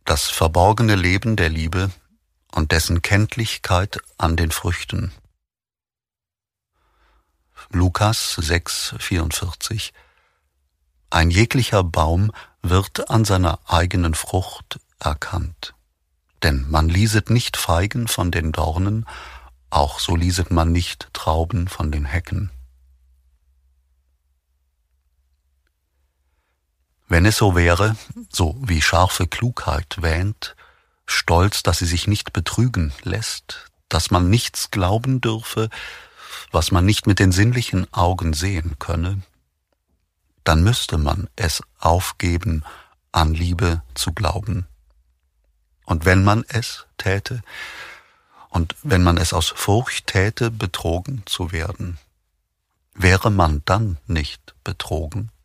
das verborgene Leben der Liebe und dessen Kenntlichkeit an den Früchten. Lukas 6,44 Ein jeglicher Baum wird an seiner eigenen Frucht erkannt. Denn man lieset nicht Feigen von den Dornen, auch so lieset man nicht Trauben von den Hecken. Wenn es so wäre, so wie scharfe Klugheit wähnt, stolz, dass sie sich nicht betrügen lässt, dass man nichts glauben dürfe, was man nicht mit den sinnlichen Augen sehen könne, dann müsste man es aufgeben, an Liebe zu glauben. Und wenn man es täte, und wenn man es aus Furcht täte, betrogen zu werden, wäre man dann nicht betrogen?